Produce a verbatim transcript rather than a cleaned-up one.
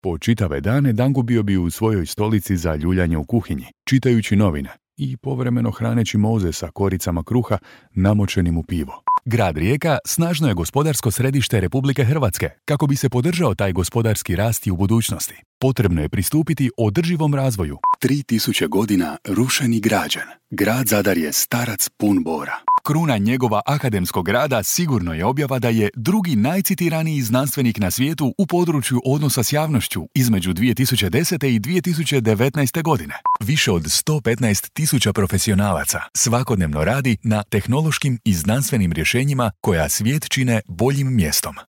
Po čitave dane Dangu bio bi u svojoj stolici za ljuljanje u kuhinji, čitajući novine i povremeno hraneći moze sa koricama kruha namočenim u pivo. Grad Rijeka snažno je gospodarsko središte Republike Hrvatske. Kako bi se podržao taj gospodarski rast i u budućnosti, potrebno je pristupiti održivom razvoju. Tri tisuće godina rušen i građen. Grad Zadar je starac pun bora. Kruna njegova akademskog rada sigurno je objava da je drugi najcitiraniji znanstvenik na svijetu u području odnosa s javnošću između dvije tisuće desete i dvije tisuće devetnaeste godine. Više od sto petnaest tisuća profesionalaca svakodnevno radi na tehnološkim i znanstvenim rješenjima koja svijet čine boljim mjestom.